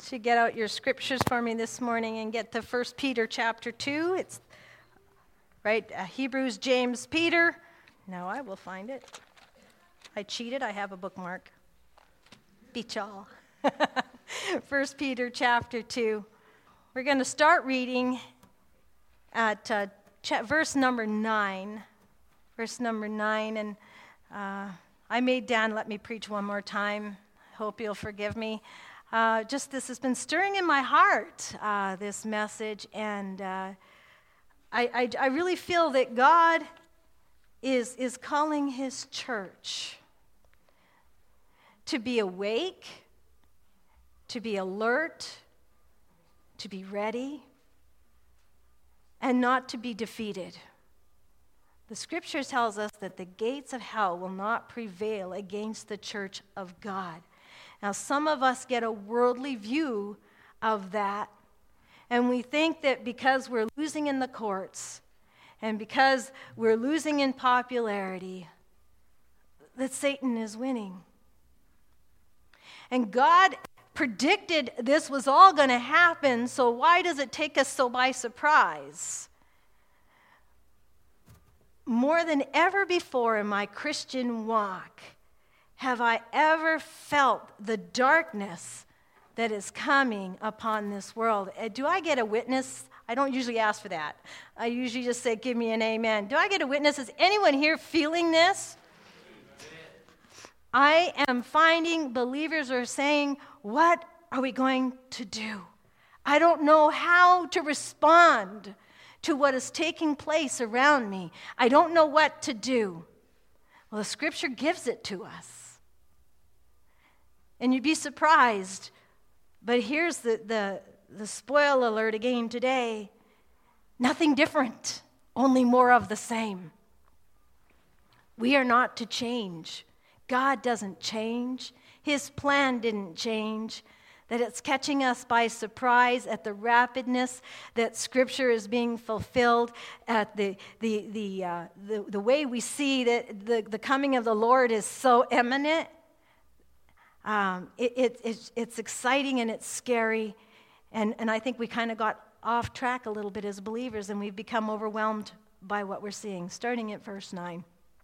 to get out your scriptures for me this morning and get to 1 Peter chapter 2. It's right, Hebrews, James, Peter. Now I will find it. I cheated. I have a bookmark. Beat y'all. 1 Peter chapter 2. We're going to start reading at verse number 9. Verse number 9. And I made Dan let me preach one more time. Hope you'll forgive me. Just this has been stirring in my heart, this message, and I really feel that God is calling His church to be awake, to be alert, to be ready, and not to be defeated. The Scripture tells us that the gates of hell will not prevail against the church of God. Now, some of us get a worldly view of that, and we think that because we're losing in the courts and because we're losing in popularity, that Satan is winning. And God predicted this was all going to happen, so why does it take us so by surprise? More than ever before in my Christian walk, have I ever felt the darkness that is coming upon this world? Do I get a witness? I don't usually ask for that. I usually just say, give me an amen. Do I get a witness? Is anyone here feeling this? I am finding believers are saying, what are we going to do? I don't know how to respond to what is taking place around me. I don't know what to do. Well, the Scripture gives it to us. And you'd be surprised, but here's the spoil alert again today. Nothing different, only more of the same. We are not to change. God doesn't change. His plan didn't change. That it's catching us by surprise at the rapidness that Scripture is being fulfilled, at the way we see that the coming of the Lord is so imminent. It's exciting and it's scary, and I think we kind of got off track a little bit as believers, and we've become overwhelmed by what we're seeing. Starting at verse 9.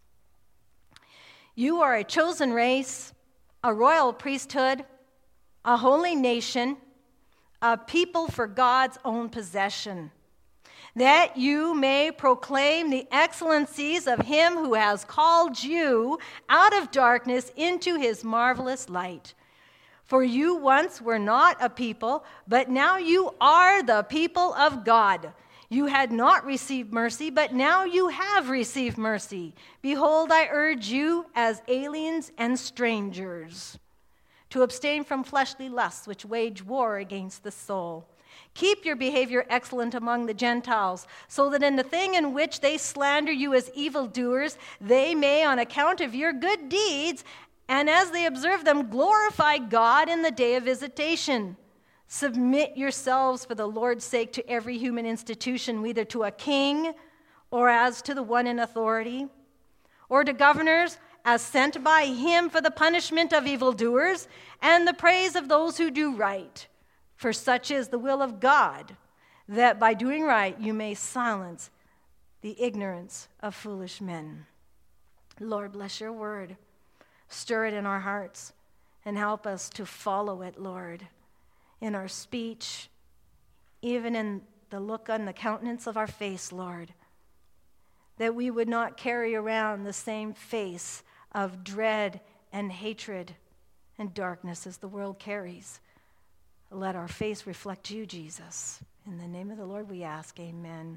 You are a chosen race, a royal priesthood, a holy nation, a people for God's own possession, that you may proclaim the excellencies of Him who has called you out of darkness into His marvelous light. For you once were not a people, but now you are the people of God. You had not received mercy, but now you have received mercy. Behold, I urge you as aliens and strangers to abstain from fleshly lusts which wage war against the soul. Keep your behavior excellent among the Gentiles, so that in the thing in which they slander you as evildoers, they may, on account of your good deeds, and as they observe them, glorify God in the day of visitation. Submit yourselves for the Lord's sake to every human institution, whether to a king or as to the one in authority, or to governors as sent by Him for the punishment of evildoers and the praise of those who do right. For such is the will of God, that by doing right you may silence the ignorance of foolish men. Lord, bless your word. Stir it in our hearts and help us to follow it, Lord, in our speech, even in the look on the countenance of our face, Lord, that we would not carry around the same face of dread and hatred and darkness as the world carries. Let our face reflect you, Jesus. In the name of the Lord we ask, amen.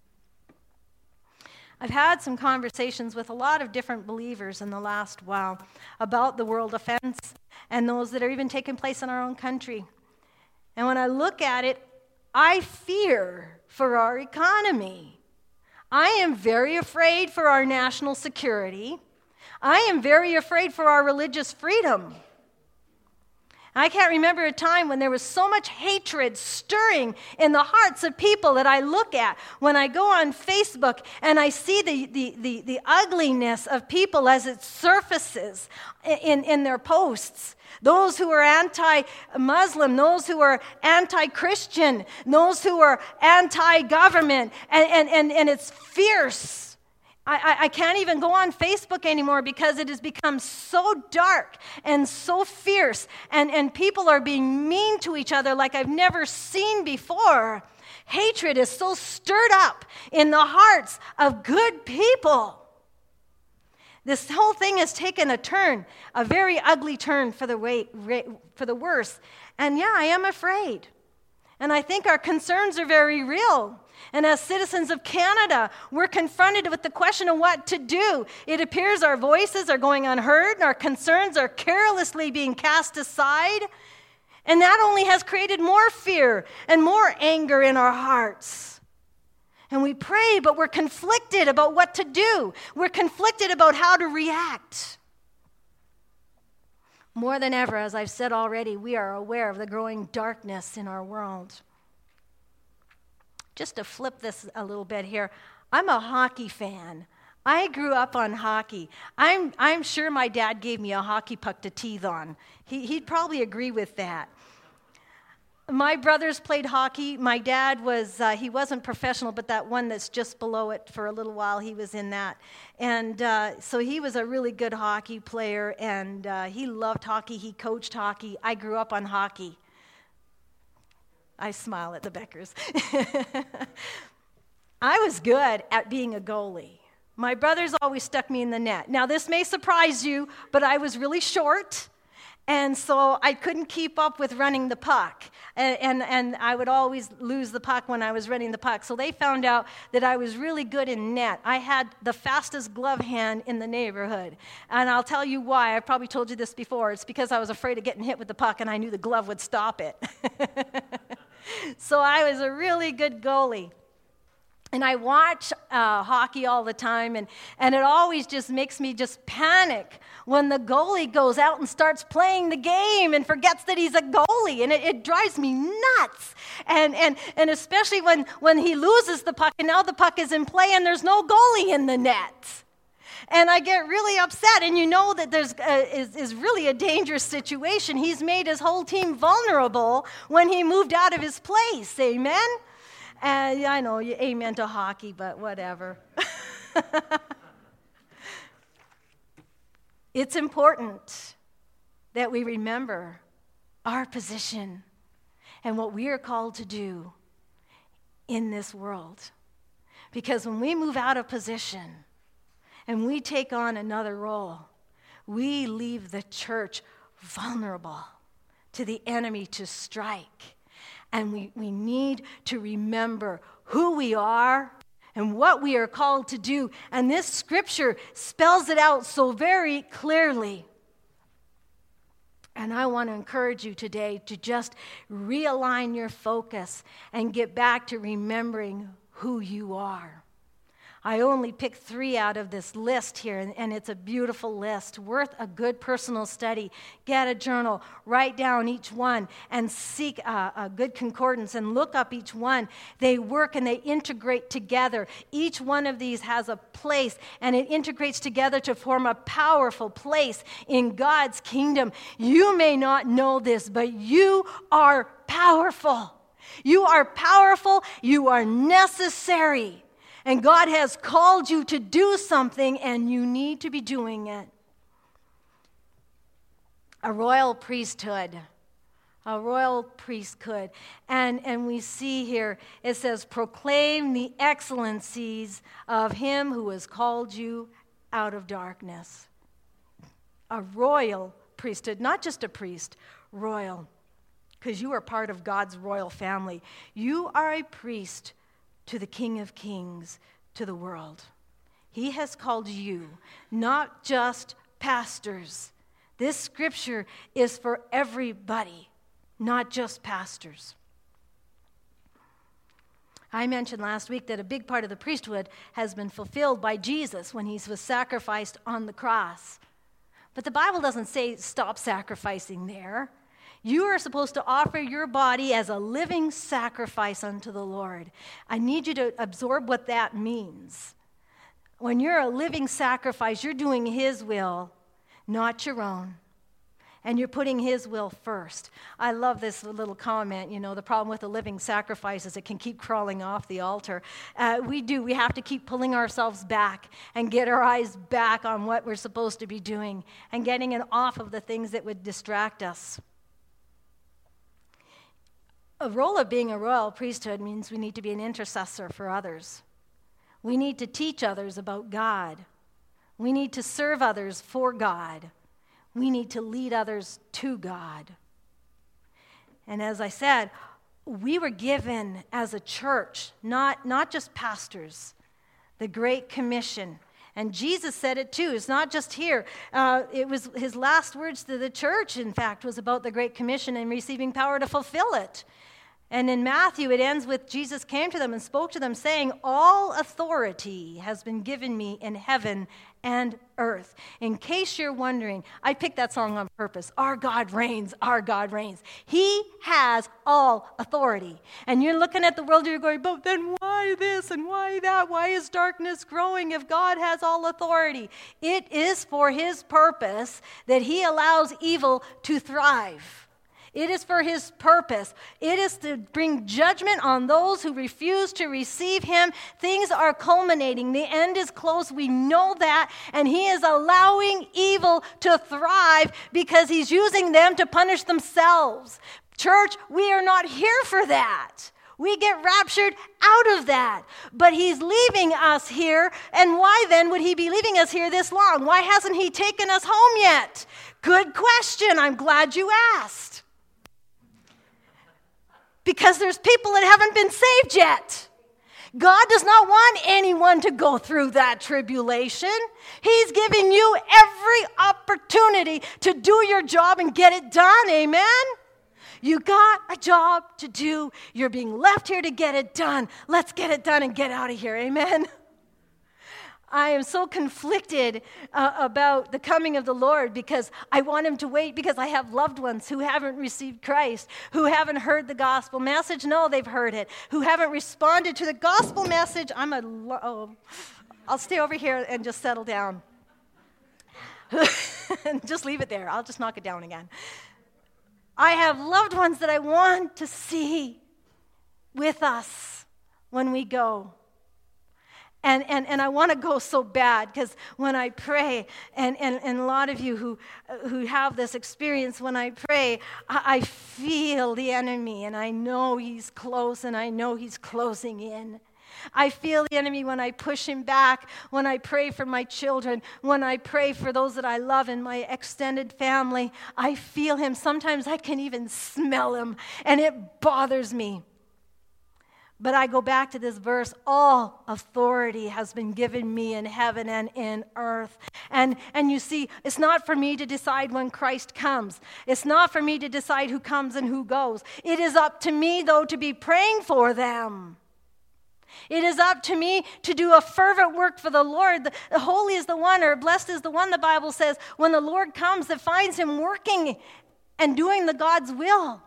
I've had some conversations with a lot of different believers in the last while about the world offense and those that are even taking place in our own country. And when I look at it, I fear for our economy. I am very afraid for our national security. I am very afraid for our religious freedom. I can't remember a time when there was so much hatred stirring in the hearts of people that I look at when I go on Facebook and I see the ugliness of people as it surfaces in their posts. Those who are anti-Muslim, those who are anti-Christian, those who are anti-government, and it's fierce. I can't even go on Facebook anymore because it has become so dark and so fierce, and people are being mean to each other like I've never seen before. Hatred is so stirred up in the hearts of good people. This whole thing has taken a turn, a very ugly turn for the worse. And yeah, I am afraid. And I think our concerns are very real. And as citizens of Canada, we're confronted with the question of what to do. It appears our voices are going unheard and our concerns are carelessly being cast aside. And that only has created more fear and more anger in our hearts. And we pray, but we're conflicted about what to do. We're conflicted about how to react. More than ever, as I've said already, we are aware of the growing darkness in our world. Just to flip this a little bit here, I'm a hockey fan. I grew up on hockey. I'm sure my dad gave me a hockey puck to teethe on. He'd probably agree with that. My brothers played hockey. My dad he wasn't professional, but that one that's just below it for a little while, he was in that. And so he was a really good hockey player, and he loved hockey. He coached hockey. I grew up on hockey. I smile at the Beckers. I was good at being a goalie. My brothers always stuck me in the net. Now, this may surprise you, but I was really short, and so I couldn't keep up with running the puck. And I would always lose the puck when I was running the puck. So they found out that I was really good in net. I had the fastest glove hand in the neighborhood. And I'll tell you why. I've probably told you this before. It's because I was afraid of getting hit with the puck, and I knew the glove would stop it. So I was a really good goalie. And I watch hockey all the time, and it always just makes me just panic when the goalie goes out and starts playing the game and forgets that he's a goalie, and it drives me nuts. And especially when he loses the puck, and now the puck is in play, and there's no goalie in the net. And I get really upset, and you know that there's is really a dangerous situation. He's made his whole team vulnerable when he moved out of his place, amen? And I know, you amen to hockey, but whatever. It's important that we remember our position and what we are called to do in this world. Because when we move out of position and we take on another role, we leave the church vulnerable to the enemy to strike. And we need to remember who we are and what we are called to do. And this scripture spells it out so very clearly. And I want to encourage you today to just realign your focus and get back to remembering who you are. I only picked 3 out of this list here, and it's a beautiful list, worth a good personal study. Get a journal, write down each one, and seek a good concordance and look up each one. They work and they integrate together. Each one of these has a place, and it integrates together to form a powerful place in God's kingdom. You may not know this, but you are powerful. You are powerful. You are necessary. And God has called you to do something, and you need to be doing it. A royal priesthood. A royal priesthood. And we see here, it says, proclaim the excellencies of him who has called you out of darkness. A royal priesthood, not just a priest, royal. Because you are part of God's royal family. You are a priest to the King of Kings, to the world. He has called you, not just pastors. This scripture is for everybody, not just pastors. I mentioned last week that a big part of the priesthood has been fulfilled by Jesus when he was sacrificed on the cross. But the Bible doesn't say stop sacrificing there. You are supposed to offer your body as a living sacrifice unto the Lord. I need you to absorb what that means. When you're a living sacrifice, you're doing His will, not your own. And you're putting His will first. I love this little comment. The problem with a living sacrifice is it can keep crawling off the altar. We have to keep pulling ourselves back and get our eyes back on what we're supposed to be doing and getting it off of the things that would distract us. A role of being a royal priesthood means we need to be an intercessor for others. We need to teach others about God. We need to serve others for God. We need to lead others to God. And as I said, we were given as a church, not just pastors, the Great Commission. And Jesus said it too. It's not just here. It was His last words to the church, in fact, was about the Great Commission and receiving power to fulfill it. And in Matthew, it ends with Jesus came to them and spoke to them, saying, all authority has been given me in heaven and earth. In case you're wondering, I picked that song on purpose. Our God reigns, our God reigns. He has all authority. And you're looking at the world, you're going, but then why this and why that? Why is darkness growing if God has all authority? It is for His purpose that He allows evil to thrive. It is for His purpose. It is to bring judgment on those who refuse to receive Him. Things are culminating. The end is close. We know that. And He is allowing evil to thrive because He's using them to punish themselves. Church, we are not here for that. We get raptured out of that. But He's leaving us here. And why then would He be leaving us here this long? Why hasn't He taken us home yet? Good question. I'm glad you asked. Because there's people that haven't been saved yet. God does not want anyone to go through that tribulation. He's giving you every opportunity to do your job and get it done. Amen? You got a job to do. You're being left here to get it done. Let's get it done and get out of here. Amen? I am so conflicted about the coming of the Lord because I want Him to wait because I have loved ones who haven't received Christ, who haven't heard the gospel message. No, they've heard it. Who haven't responded to the gospel message. I'll stay over here and just settle down. And just leave it there. I'll just knock it down again. I have loved ones that I want to see with us when we go. And I want to go so bad because when I pray, and a lot of you who have this experience, when I pray, I feel the enemy, and I know he's close, and I know he's closing in. I feel the enemy when I push him back, when I pray for my children, when I pray for those that I love in my extended family. I feel him. Sometimes I can even smell him, and it bothers me. But I go back to this verse, all authority has been given me in heaven and in earth. And you see, it's not for me to decide when Christ comes. It's not for me to decide who comes and who goes. It is up to me, though, to be praying for them. It is up to me to do a fervent work for the Lord. The holy is the one, or blessed is the one, the Bible says, when the Lord comes, that finds him working and doing the God's will.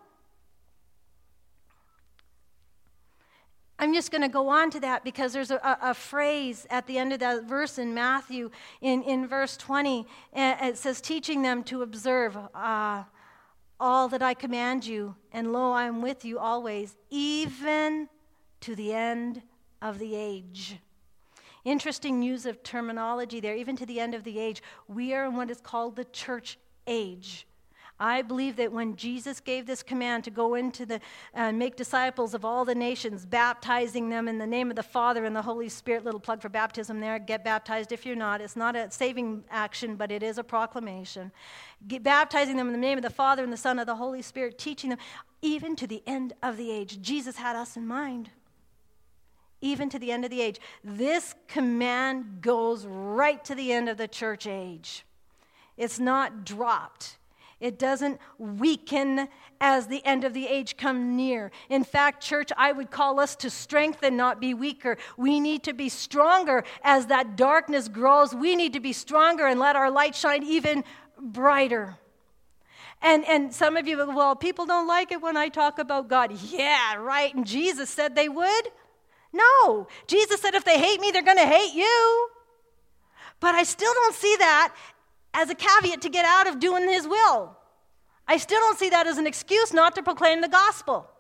I'm just going to go on to that because there's a phrase at the end of that verse in Matthew, in verse 20. It says, teaching them to observe all that I command you, and lo, I am with you always, even to the end of the age. Interesting use of terminology there, even to the end of the age. We are in what is called the church age. I believe that when Jesus gave this command to go into make disciples of all the nations, baptizing them in the name of the Father and the Holy Spirit, little plug for baptism there, get baptized if you're not. It's not a saving action, but it is a proclamation. Baptizing them in the name of the Father and the Son and the Holy Spirit, teaching them, even to the end of the age. Jesus had us in mind. Even to the end of the age. This command goes right to the end of the church age. It's not dropped. It doesn't weaken as the end of the age come near. In fact, church, I would call us to strengthen, not be weaker. We need to be stronger as that darkness grows. We need to be stronger and let our light shine even brighter. And some of you, well, people don't like it when I talk about God. Yeah, right. And Jesus said they would. No. Jesus said if they hate me, they're going to hate you. But I still don't see that as a caveat to get out of doing his will. I still don't see that as an excuse not to proclaim the gospel.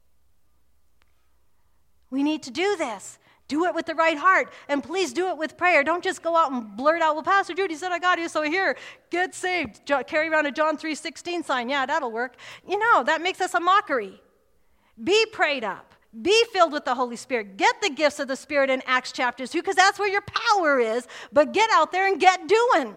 We need to do this. Do it with the right heart. And please do it with prayer. Don't just go out and blurt out, well, Pastor Judy said I got you, so here, get saved. Carry around a John 3:16 sign. Yeah, that'll work. That makes us a mockery. Be prayed up. Be filled with the Holy Spirit. Get the gifts of the Spirit in Acts chapter 2, because that's where your power is. But get out there and get doing.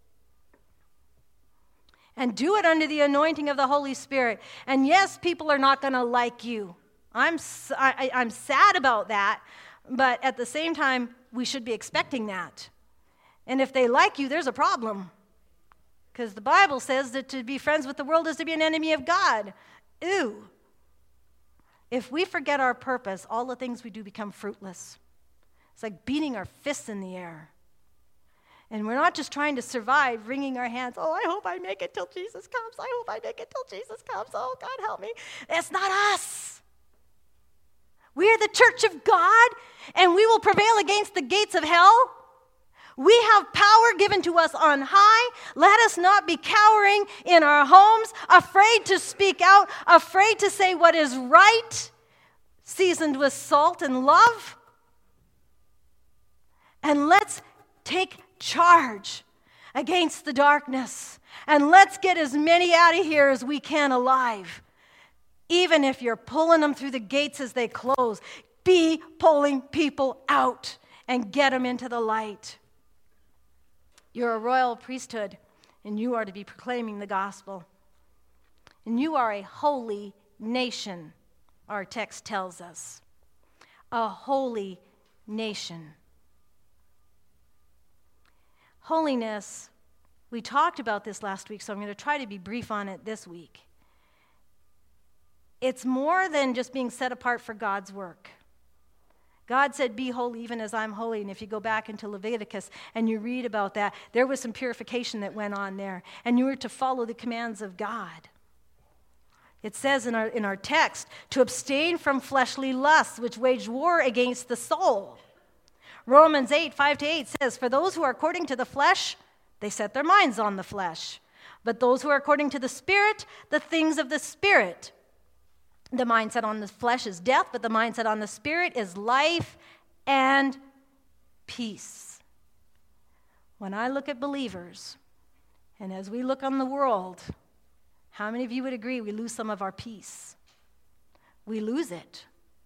And do it under the anointing of the Holy Spirit. And yes, people are not going to like you. I'm sad about that. But at the same time, we should be expecting that. And if they like you, there's a problem. Because the Bible says that to be friends with the world is to be an enemy of God. Ew. If we forget our purpose, all the things we do become fruitless. It's like beating our fists in the air. And we're not just trying to survive, wringing our hands. Oh, I hope I make it till Jesus comes. I hope I make it till Jesus comes. Oh, God help me. It's not us. We are the church of God, and we will prevail against the gates of hell. We have power given to us on high. Let us not be cowering in our homes, afraid to speak out, afraid to say what is right, seasoned with salt and love. And let's take charge against the darkness, and let's get as many out of here as we can alive. Even if you're pulling them through the gates as they close, be pulling people out and get them into the light. You're a royal priesthood, and you are to be proclaiming the gospel. And you are a holy nation, our text tells us. A holy nation. Holiness, we talked about this last week, so I'm going to try to be brief on it this week. It's more than just being set apart for God's work. God said, be holy even as I'm holy. And if you go back into Leviticus and you read about that, there was some purification that went on there. And you were to follow the commands of God. It says in our text, to abstain from fleshly lusts, which wage war against the soul. Romans 8:5-8 says, for those who are according to the flesh, they set their minds on the flesh. But those who are according to the Spirit, the things of the Spirit. The mindset on the flesh is death, but the mindset on the Spirit is life and peace. When I look at believers, and as we look on the world, how many of you would agree we lose some of our peace? We lose it.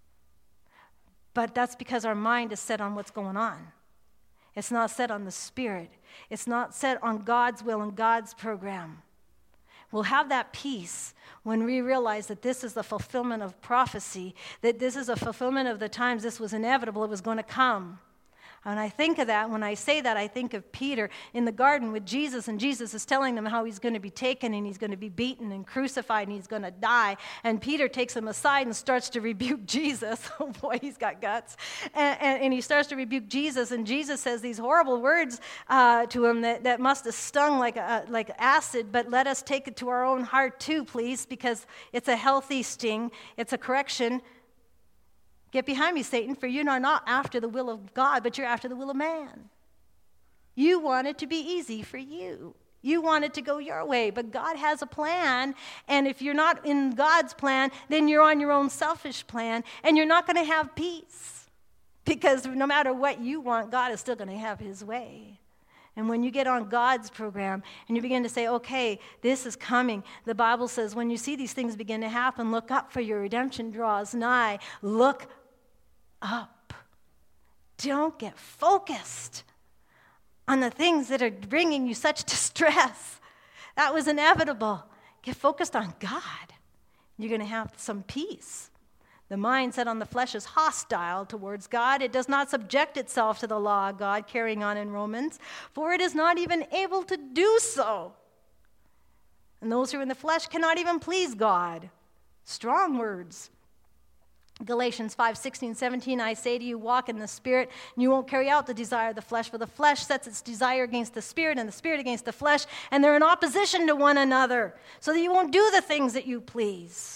But that's because our mind is set on what's going on. It's not set on the Spirit. It's not set on God's will and God's program. We'll have that peace when we realize that this is the fulfillment of prophecy, that this is a fulfillment of the times this was inevitable, it was going to come. And I think of that, when I say that, I think of Peter in the garden with Jesus, and Jesus is telling them how he's going to be taken, and he's going to be beaten and crucified, and he's going to die. And Peter takes him aside and starts to rebuke Jesus. Oh boy, he's got guts. And he starts to rebuke Jesus, and Jesus says these horrible words to him that must have stung like acid, but let us take it to our own heart too, please, because it's a healthy sting. It's a correction. Get behind me, Satan, for you are not after the will of God, but you're after the will of man. You want it to be easy for you. You want it to go your way, but God has a plan, and if you're not in God's plan, then you're on your own selfish plan, and you're not going to have peace, because no matter what you want, God is still going to have his way. And when you get on God's program and you begin to say, okay, this is coming, the Bible says when you see these things begin to happen, look up, for your redemption draws nigh. Look up. Don't get focused on the things that are bringing you such distress. That was inevitable. Get focused on God. You're going to have some peace. The mind set on the flesh is hostile towards God. It does not subject itself to the law of God, carrying on in Romans, for it is not even able to do so. And those who are in the flesh cannot even please God. Strong words. Galatians 5:16-17, I say to you, walk in the Spirit, and you won't carry out the desire of the flesh, for the flesh sets its desire against the Spirit, and the Spirit against the flesh, and they're in opposition to one another, so that you won't do the things that you please.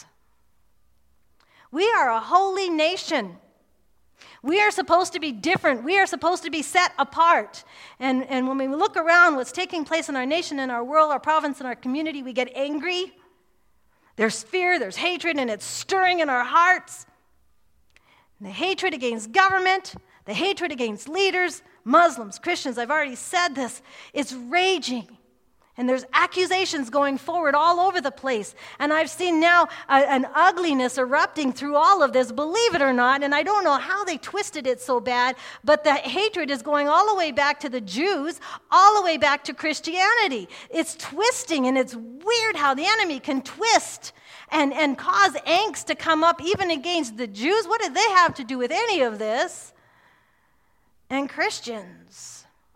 We are a holy nation. We are supposed to be different. We are supposed to be set apart. And when we look around what's taking place in our nation, in our world, our province, and our community, we get angry. There's fear, there's hatred, and it's stirring in our hearts. And the hatred against government, the hatred against leaders, Muslims, Christians, I've already said this, it's raging. And there's accusations going forward all over the place. And I've seen now an ugliness erupting through all of this, believe it or not. And I don't know how they twisted it so bad, but the hatred is going all the way back to the Jews, all the way back to Christianity. It's twisting, and it's weird how the enemy can twist and cause angst to come up even against the Jews. What did they have to do with any of this? And Christians.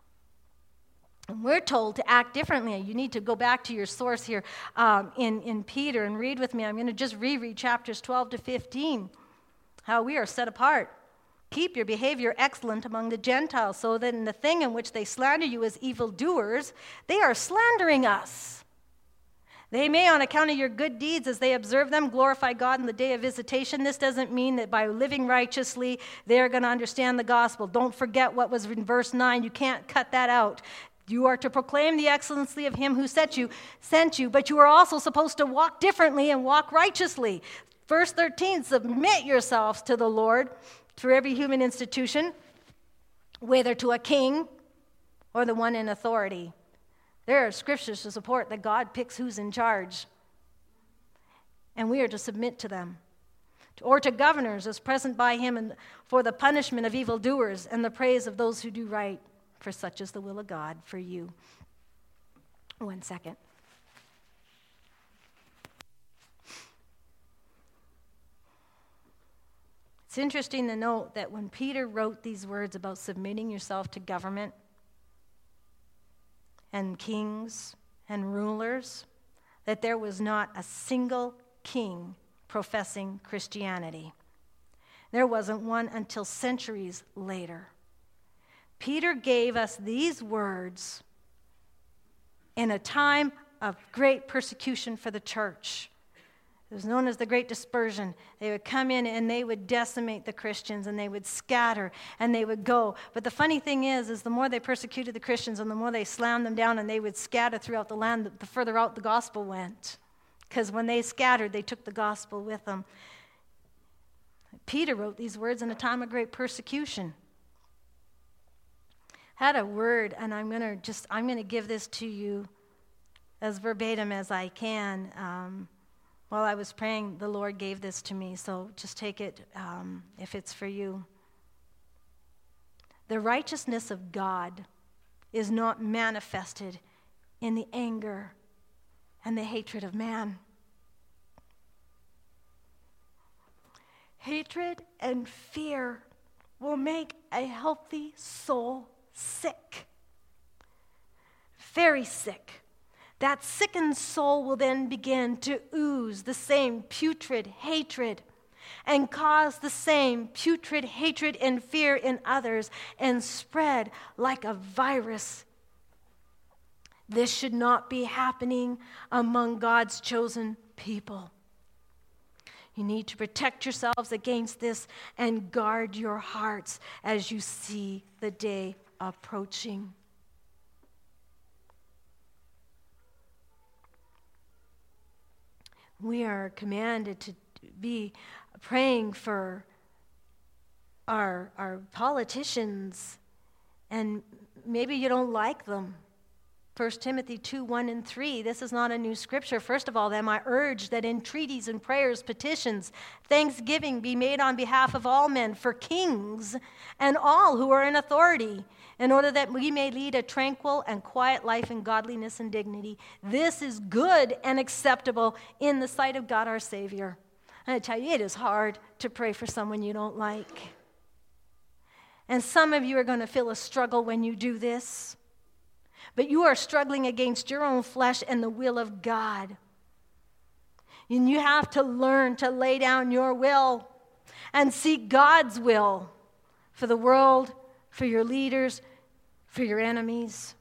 And we're told to act differently. You need to go back to your source here in Peter and read with me. I'm going to just reread chapters 12 to 15, how we are set apart. Keep your behavior excellent among the Gentiles, so that in the thing in which they slander you as evildoers, they are slandering us. They may, on account of your good deeds, as they observe them, glorify God in the day of visitation. This doesn't mean that by living righteously, they're going to understand the gospel. Don't forget what was in verse 9. You can't cut that out. You are to proclaim the excellency of him who sent you, but you are also supposed to walk differently and walk righteously. Verse 13, submit yourselves to the Lord through every human institution, whether to a king or the one in authority. There are scriptures to support that God picks who's in charge, and we are to submit to them. Or to governors as present by him and for the punishment of evildoers and the praise of those who do right, for such is the will of God for you. 1 second. It's interesting to note that when Peter wrote these words about submitting yourself to government and kings and rulers, that there was not a single king professing Christianity. There wasn't one until centuries later. Peter gave us these words in a time of great persecution for the church. It was known as the Great Dispersion. They would come in and they would decimate the Christians, and they would scatter and they would go. But the funny thing is the more they persecuted the Christians and the more they slammed them down and they would scatter throughout the land, the further out the gospel went. Because when they scattered, they took the gospel with them. Peter wrote these words in a time of great persecution. Had a word, and I'm going to give this to you as verbatim as I can. While I was praying, the Lord gave this to me, so just take it if it's for you. The righteousness of God is not manifested in the anger and the hatred of man. Hatred and fear will make a healthy soul sick. Very sick. That sickened soul will then begin to ooze the same putrid hatred and cause the same putrid hatred and fear in others and spread like a virus. This should not be happening among God's chosen people. You need to protect yourselves against this and guard your hearts as you see the day approaching. We are commanded to be praying for our politicians, and maybe you don't like them. 1 Timothy 2:1-3, this is not a new scripture. First of all, then I urge that entreaties and prayers, petitions, thanksgiving be made on behalf of all men, for kings and all who are in authority, in order that we may lead a tranquil and quiet life in godliness and dignity. This is good and acceptable in the sight of God our Savior. And I tell you, it is hard to pray for someone you don't like. And some of you are going to feel a struggle when you do this. But you are struggling against your own flesh and the will of God. And you have to learn to lay down your will and seek God's will for the world, for your leaders, for your enemies.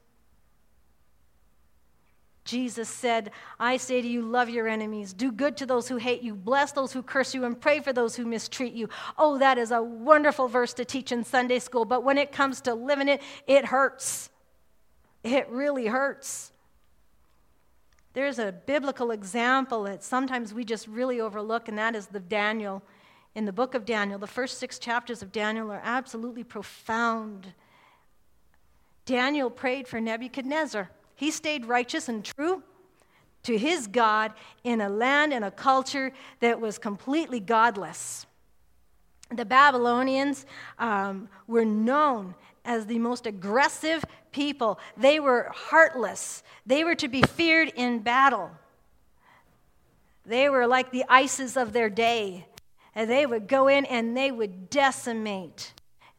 Jesus said, I say to you, love your enemies, do good to those who hate you, bless those who curse you, and pray for those who mistreat you. Oh, that is a wonderful verse to teach in Sunday school, but when it comes to living it, it hurts. It really hurts. There's a biblical example that sometimes we just really overlook, and that is the Daniel. In the book of Daniel, the first 6 chapters of Daniel are absolutely profound. Daniel prayed for Nebuchadnezzar. He stayed righteous and true to his God in a land and a culture that was completely godless. The Babylonians were known as the most aggressive people. They were heartless. They were to be feared in battle. They were like the ISIS of their day. And they would go in and they would decimate.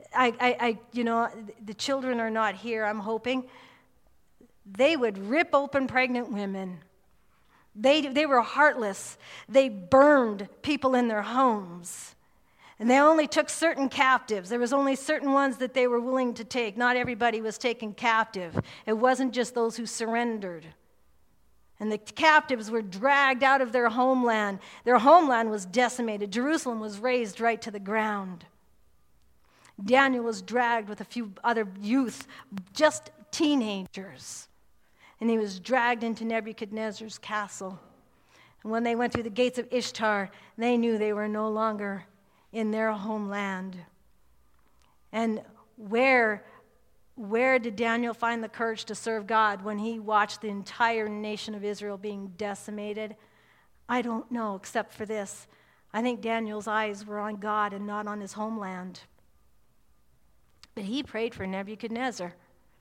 The children are not here, I'm hoping. They would rip open pregnant women. They were heartless. They burned people in their homes. And they only took certain captives. There was only certain ones that they were willing to take. Not everybody was taken captive. It wasn't just those who surrendered. And the captives were dragged out of their homeland. Their homeland was decimated. Jerusalem was razed right to the ground. Daniel was dragged with a few other youth, just teenagers. And he was dragged into Nebuchadnezzar's castle. And when they went through the gates of Ishtar, they knew they were no longer in their homeland. And where did Daniel find the courage to serve God when he watched the entire nation of Israel being decimated? I don't know, except for this. I think Daniel's eyes were on God and not on his homeland. But he prayed for Nebuchadnezzar,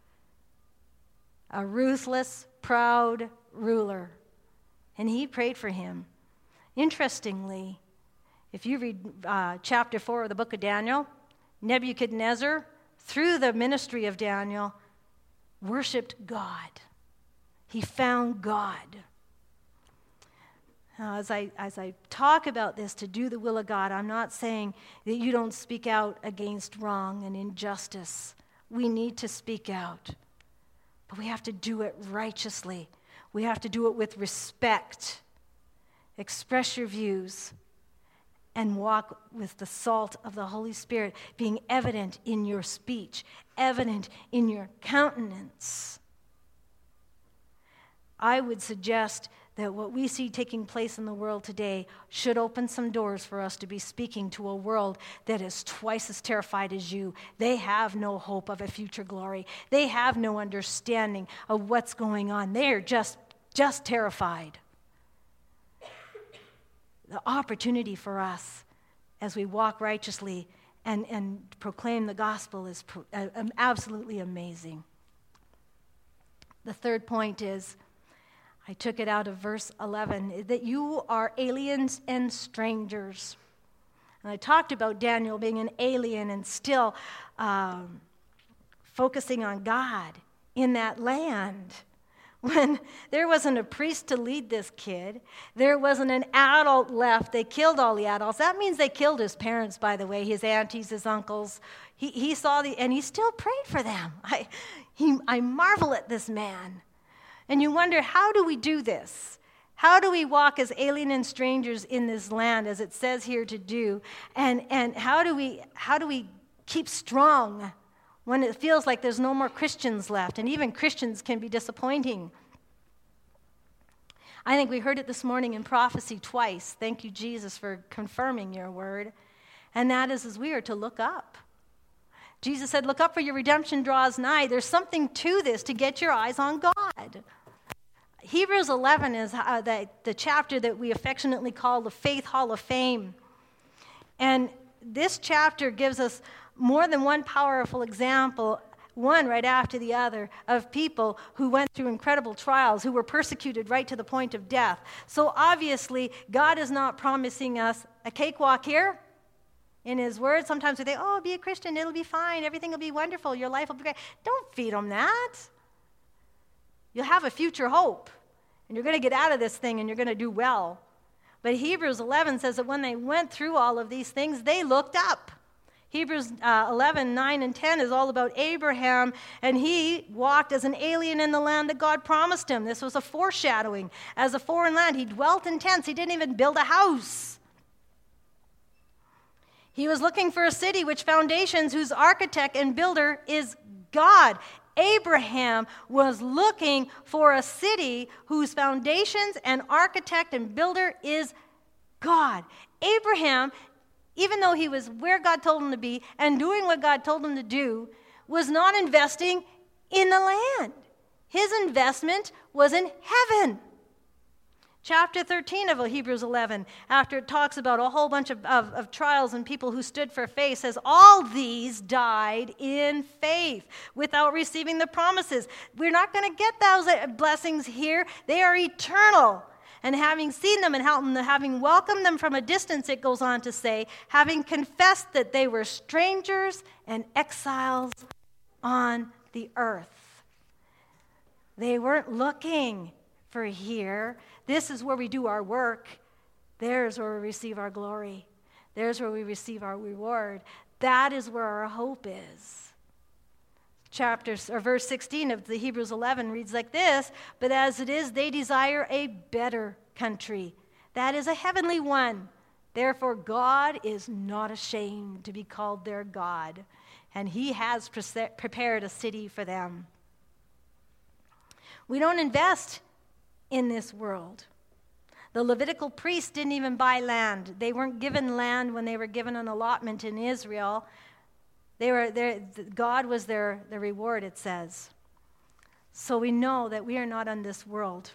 a ruthless, proud ruler. And he prayed for him. Interestingly, if you read chapter 4 of the book of Daniel, Nebuchadnezzar, through the ministry of Daniel, worshiped God. He found God. Now, as I talk about this, to do the will of God, I'm not saying that you don't speak out against wrong and injustice. We need to speak out. But we have to do it righteously. We have to do it with respect. Express your views and walk with the salt of the Holy Spirit being evident in your speech, evident in your countenance. I would suggest that what we see taking place in the world today should open some doors for us to be speaking to a world that is twice as terrified as you. They have no hope of a future glory. They have no understanding of what's going on. They are just terrified. The opportunity for us as we walk righteously and proclaim the gospel is absolutely amazing. The third point is, I took it out of verse 11, that you are aliens and strangers. And I talked about Daniel being an alien and still focusing on God in that land. When there wasn't a priest to lead this kid, there wasn't an adult left. They killed all the adults. That means they killed his parents, by the way, his aunties, his uncles. He saw and he still prayed for them. I marvel at this man. And you wonder, how do we do this? How do we walk as alien and strangers in this land, as it says here to do? And how do we keep strong when it feels like there's no more Christians left? And even Christians can be disappointing. I think we heard it this morning in prophecy twice. Thank you, Jesus, for confirming your word. And that is, we are to look up. Jesus said, look up, for your redemption draws nigh. There's something to this, to get your eyes on God. Hebrews 11 is the chapter that we affectionately call the Faith Hall of Fame. And this chapter gives us more than one powerful example, one right after the other, of people who went through incredible trials, who were persecuted right to the point of death. So obviously, God is not promising us a cakewalk here in His Word. Sometimes we think, oh, be a Christian, it'll be fine, everything will be wonderful, your life will be great. Don't feed them that. You'll have a future hope, and you're going to get out of this thing, and you're going to do well. But Hebrews 11 says that when they went through all of these things, they looked up. Hebrews 11, 9, and 10 is all about Abraham, and he walked as an alien in the land that God promised him. This was a foreshadowing. As a foreign land, he dwelt in tents. He didn't even build a house. He was looking for a city which foundations, whose architect and builder is God. Abraham was looking for a city whose foundations and architect and builder is God. Abraham, even though he was where God told him to be and doing what God told him to do, was not investing in the land. His investment was in heaven. Chapter 13 of Hebrews 11, after it talks about a whole bunch of trials and people who stood for faith, says, all these died in faith without receiving the promises. We're not going to get those blessings here. They are eternal. And having seen them and having welcomed them from a distance, it goes on to say, having confessed that they were strangers and exiles on the earth. They weren't looking for here. This is where we do our work. There's where we receive our glory. There's where we receive our reward. That is where our hope is. Verse 16 of the Hebrews 11 reads like this, but as it is, they desire a better country. That is a heavenly one. Therefore, God is not ashamed to be called their God, and he has prepared a city for them. We don't invest in this world. The Levitical priests didn't even buy land. They weren't given land when they were given an allotment in Israel. God was their reward, it says. So we know that we are not on this world.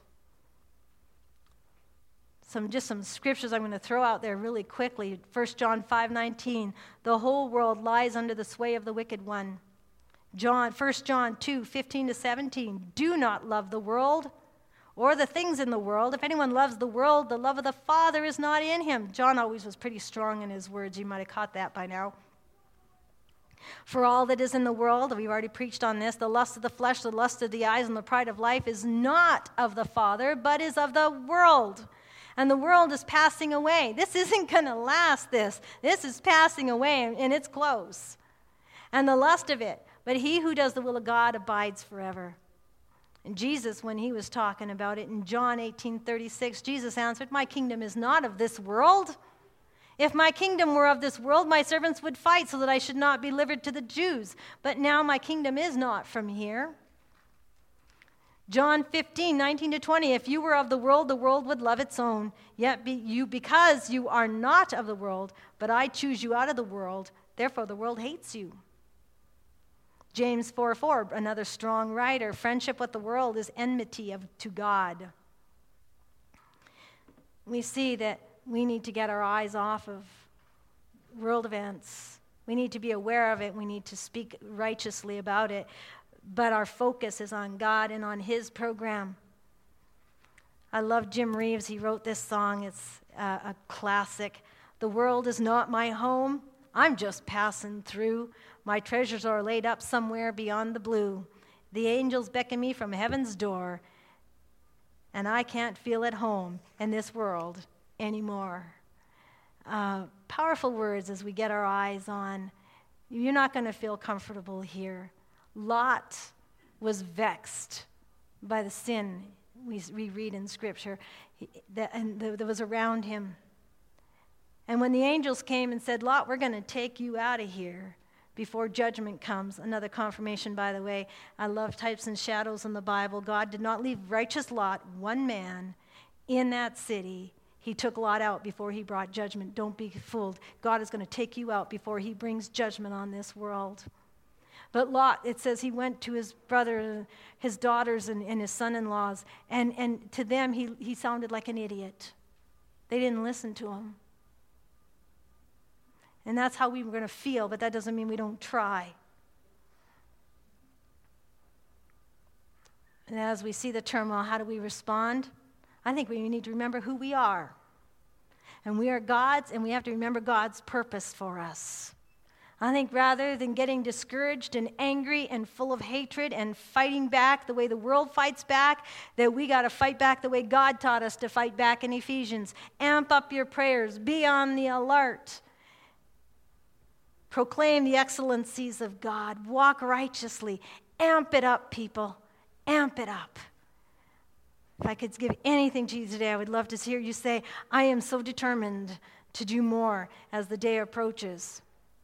Some scriptures I'm going to throw out there really quickly. 1 John 5:19, the whole world lies under the sway of the wicked one. 1 John 2:15-17, do not love the world or the things in the world. If anyone loves the world, the love of the Father is not in him. John always was pretty strong in his words. You might have caught that by now. For all that is in the world, we've already preached on this, the lust of the flesh, the lust of the eyes, and the pride of life is not of the Father, but is of the world. And the world is passing away. This isn't going to last, this. This is passing away, and it's close. And the lust of it. But he who does the will of God abides forever. And Jesus, when he was talking about it in John 18:36, Jesus answered, my kingdom is not of this world. If my kingdom were of this world, my servants would fight so that I should not be delivered to the Jews. But now my kingdom is not from here. John 15:19-20, if you were of the world would love its own. Yet because you are not of the world, but I choose you out of the world, therefore the world hates you. James 4:4, another strong writer, friendship with the world is enmity to God. We see that we need to get our eyes off of world events. We need to be aware of it. We need to speak righteously about it. But our focus is on God and on his program. I love Jim Reeves. He wrote this song. It's a classic. The world is not my home. I'm just passing through. My treasures are laid up somewhere beyond the blue. The angels beckon me from heaven's door, and I can't feel at home in this world anymore. Powerful words as we get our eyes on. You're not going to feel comfortable here. Lot was vexed by the sin we read in Scripture that was around him. And when the angels came and said, Lot, we're going to take you out of here before judgment comes. Another confirmation, by the way. I love types and shadows in the Bible. God did not leave righteous Lot, one man, in that city. He took Lot out before he brought judgment. Don't be fooled. God is going to take you out before he brings judgment on this world. But Lot, it says he went to his brother, his daughters, and his son-in-laws, and to them he sounded like an idiot. They didn't listen to him. And that's how we were going to feel, but that doesn't mean we don't try. And as we see the turmoil, how do we respond? I think we need to remember who we are. And we are God's, and we have to remember God's purpose for us. I think rather than getting discouraged and angry and full of hatred and fighting back the way the world fights back, that we got to fight back the way God taught us to fight back in Ephesians. Amp up your prayers. Be on the alert. Proclaim the excellencies of God. Walk righteously. Amp it up, people. Amp it up. If I could give anything to you today, I would love to hear you say, I am so determined to do more as the day approaches.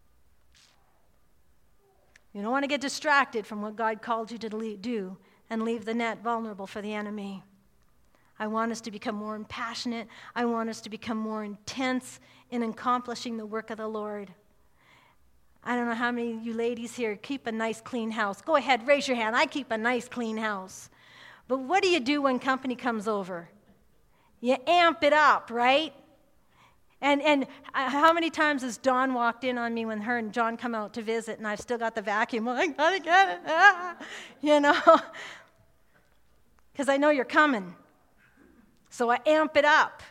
You don't want to get distracted from what God called you to do and leave the net vulnerable for the enemy. I want us to become more passionate. I want us to become more intense in accomplishing the work of the Lord. I don't know how many of you ladies here keep a nice, clean house. Go ahead, raise your hand. I keep a nice, clean house. But what do you do when company comes over? You amp it up, right? And how many times has Dawn walked in on me when her and John come out to visit, and I've still got the vacuum? I gotta get it, you know, because I know you're coming. So I amp it up.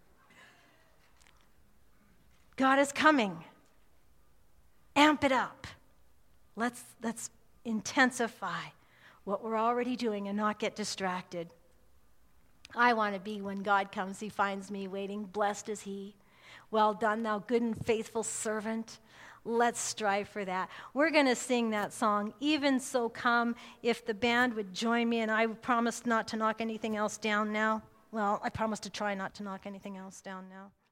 God is coming. Amp it up. Let's intensify what we're already doing and not get distracted. I want to be, when God comes, he finds me waiting. Blessed is he. Well done, thou good and faithful servant. Let's strive for that. We're going to sing that song, Even So Come, if the band would join me, and I promise not to knock anything else down now. Well, I promise to try not to knock anything else down now.